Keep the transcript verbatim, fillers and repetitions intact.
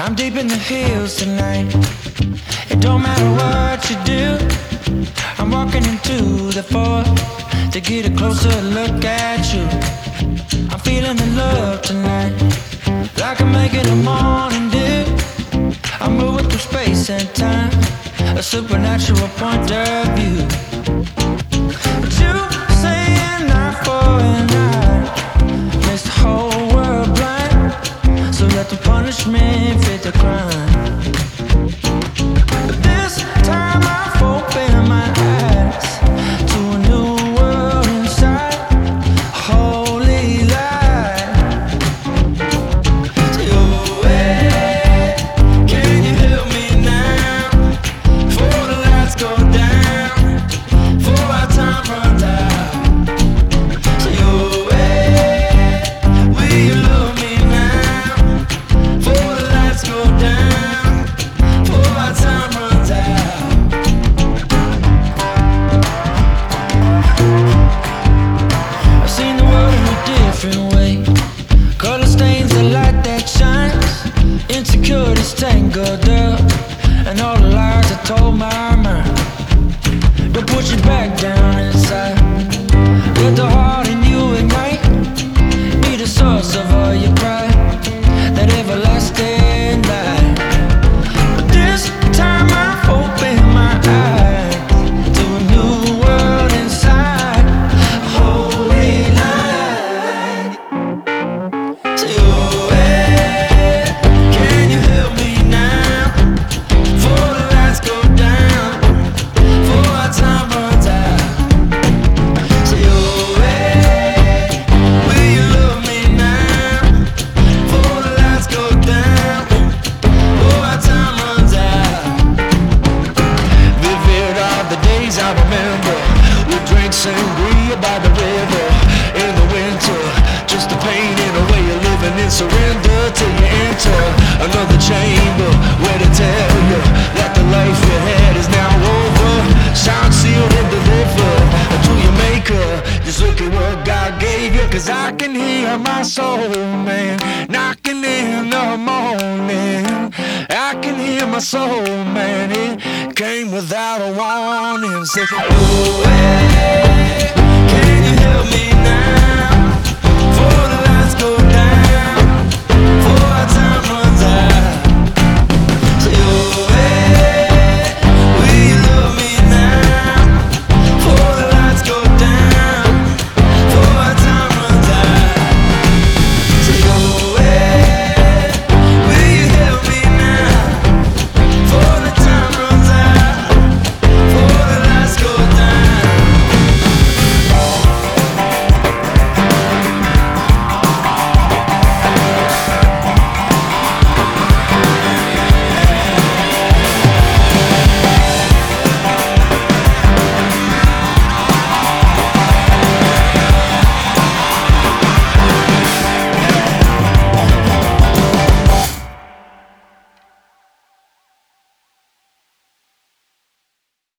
I'm deep in the hills tonight. It don't matter what you do. I'm walking into the forest to get a closer look at you. I'm feeling the love tonight, like I'm making a morning dew. I'm moving through space and time, a supernatural point of view. But you saying eye for an eye makes the whole world blind. So let the punishment fit the crime. But this time I've opened my eyes to a new world inside. Holy light. Oh, hey, can you help me now? Before the lights go down, before our time runs out. Oh, hey, will you love me now? Before the lights go down, before our time runs out. I've seen the world in a different way. Color stains the light that shines. Insecurities tangled up, and all the lies I told my mind. Don't push it back down inside. Let the heart in you ignite. Be the source of all your pride, that everlasting light. But this time I've opened my eyes to a new world inside. Holy light. Say, oh, hey, can you help me now? Before the lights go down, before our time runs out. Say, oh, hey, will you love me now? Before the lights go down, before our time runs out. Vivid are the days I remember. We drank sangria by the river in the winter, just the pain in a way of living in surrender till you enter another chamber where to tell you that the life you had is now over. Signed, sealed, and delivered to your maker. Just look at what God gave you, 'cause I can hear my soul, man, knocking in the morning. I can hear my soul, man, it came without a warning. Say, oh, hey, can you help me now?